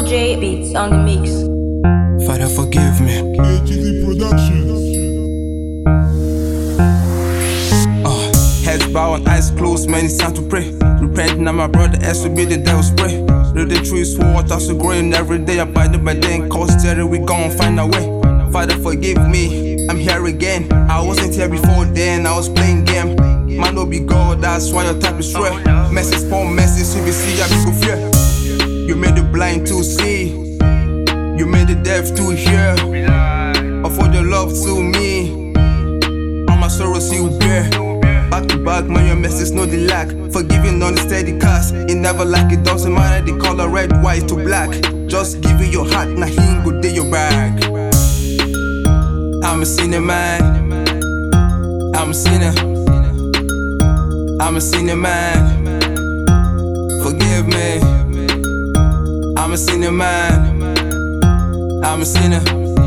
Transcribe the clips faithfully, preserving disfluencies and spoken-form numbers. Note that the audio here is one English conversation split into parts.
J Beats on the mix. Father, forgive me. A T D Productions. Uh, heads bowed and eyes closed, man, it's time to pray. Repent now, my brother, as to be the devil's prey. Know the truth, what us growing every day. Abiding by day and cause steady, we gon' find a way. Father, forgive me, I'm here again. I wasn't here before then, I was playing game. Man, no be God, that's why your type is rare. Message spawn message, you be see, I be go fear. You made the blind to see, you made the deaf to hear. Offer your love to me, all my sorrows you bear. Back to back, man, your message no the lack. Forgiving on the steady cast, it never like it doesn't matter the color red, white to black. Just give it your heart, now he ain't go day your bag. I'm a sinner, man. I'm a sinner. I'm a sinner, man. Forgive me. I'm a sinner, man. I'm a sinner.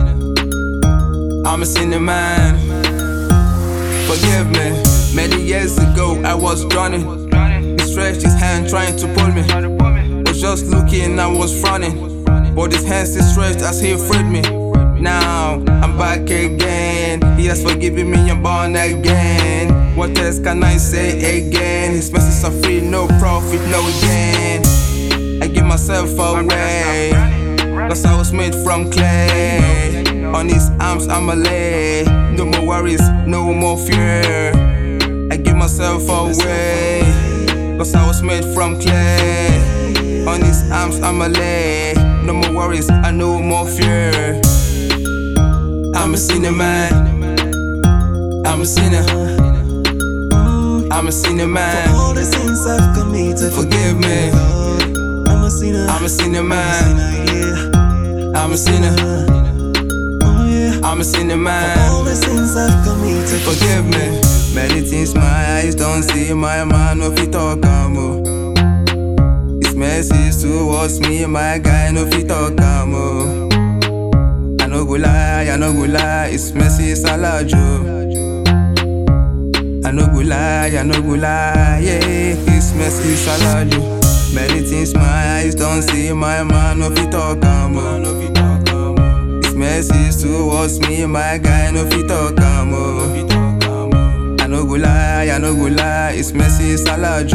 I'm a sinner, man. Forgive me. Many years ago, I was drowning. He stretched his hand trying to pull me. Was just looking, I was frowning. But his hand still stretched as he freed me. Now I'm back again. He has forgiven me, I'm born again. What else can I say again? His messages are free, no profit, no gain. I give myself away, cause I was made from clay. On his arms I'ma lay. No more worries, no more fear. I give myself away, cause I was made from clay. On his arms I'ma lay. No more worries, I no more fear. I'm a sinner, man. I'm a sinner. I'm a sinner, man. For all the sins I've committed, forgive me. I'm a sinner. I'm a sinner, man. I'm a sinner. Oh yeah. I'm a sinner, man. For all the sins I've committed, forgive me. Many things my eyes don't see, my man no fit talk more. His message towards me, my guy no fit talk more. I no go lie, I no go lie, it's messy, it's a large. I no go lie, I no go lie, yeah, it's messy, it's a large. Many things my eyes don't see, my man no fit talk more. It's messy towards me, my guy no fit talk more. I no go lie, I no go lie, it's messy, it's a large.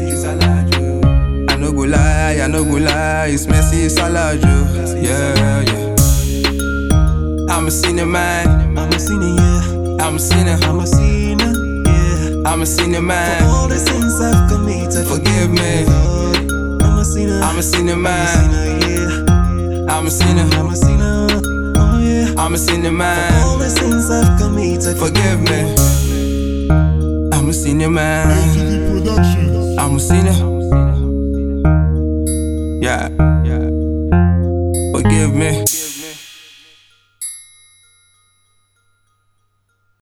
I no go lie, I no go lie, it's messy, it's a large. Yeah, yeah. I'm a sinner, man. I'm a sinner, yeah. I'm a sinner. I'm a sinner, yeah. I'm a sinner, man. For all the sins I've committed, forgive me. I'm a sinner. I'm a sinner, man. I'm a sinner. I'm a sinner. Oh yeah. I'm a sinner, man. For all the sins I've committed, forgive me. I'm a sinner, man. A T D Productions. I'm a sinner. Yeah. Forgive me.